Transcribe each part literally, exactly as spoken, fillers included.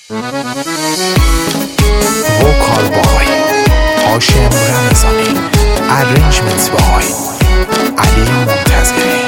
وکال بای هاشم رمضانی، ارنجمنت بای علی منتظری.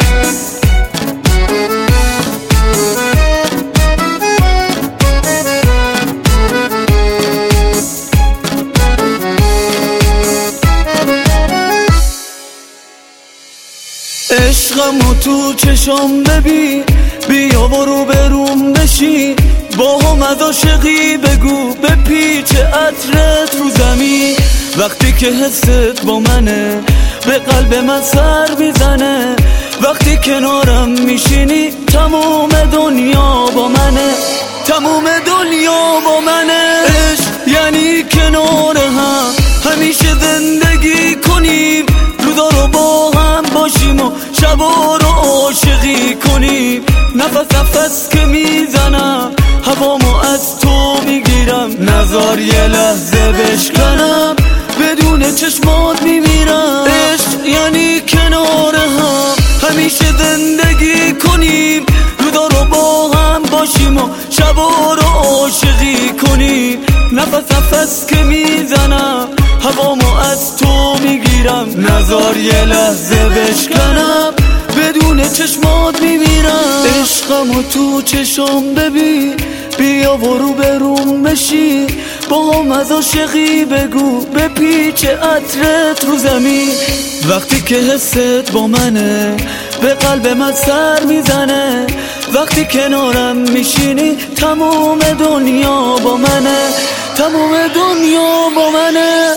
عشقمو تو چشم ببین، بیا برو بروم بشین، با هم از عاشقی بگو به پیچ عطرت رو زمین. وقتی که حست با منه به قلب من سر میزنه، وقتی کنارم میشینی تموم دنیا با منه، تموم دنیا با منه. عشق یعنی کنار هم همیشه زندگی کنیم، روزا رو با هم باشیم و شبا رو عاشقی کنیم. نفس نفس که میزنم هوامو از تو میگیرم، نظر یه لحظه بشکنم بدون چشمات میمیرم. عشق یعنی کنار هم همیشه زندگی کنیم، روزا رو با هم باشیم و شبا رو عاشقی کنیم. نفس نفس که میزنم هوامو از تو میگیرم، نظر یه لحظه بشکنم بدون چشمات میمیرم. عشقمو تو چشم ببین، بیا برو بروم بشین، با هم از عاشقی بگو به پیچ عطرت رو زمین. وقتی که حست با منه به قلب من سر میزنه، وقتی کنارم میشینی تموم دنیا با منه، تموم دنیا با منه.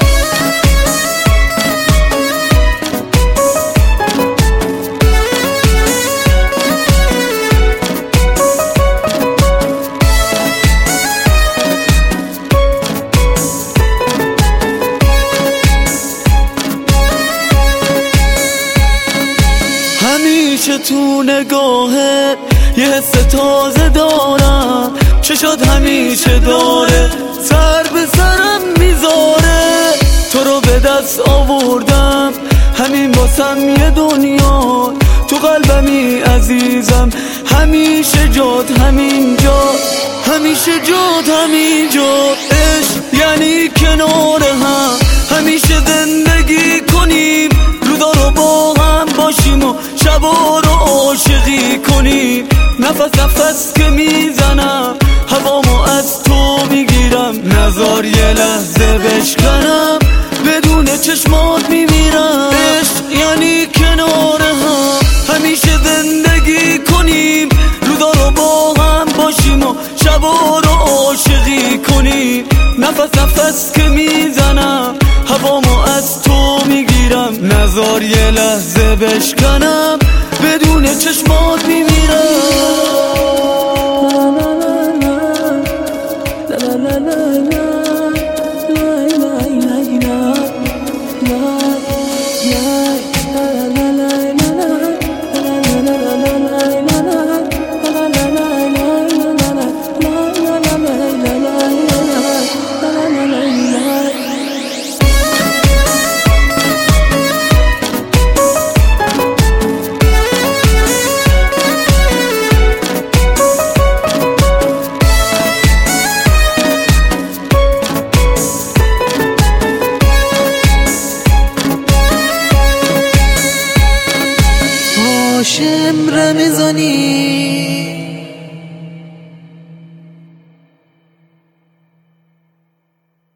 همیشه تو نگاهت یه حس تازه دارم، چشات همیشه داره سر به سرم میذاره. تو رو به دست آوردم همین واسم یه دنیا، تو قلبمی عزیزم همیشه جات همینجا، همیشه جات همینجا. عشق یعنی کنار هم همیشه زندگی کنیم، روزا رو با هم باشیم و شبا رو عاشقی کنیم. نفس نفس که میزنم هوامو از تو میگیرم، نظر یه لحظه بشکنم بدون چشمات میمیرم. عشق یعنی کنار هم همیشه زندگی کنیم، روزا رو با هم باشیم و شبا رو عاشقی کنیم. نفس نفس که میزنم هوامو از تو میگیرم، نظر یه لحظه بشکنم بدون چشمات میمیرم.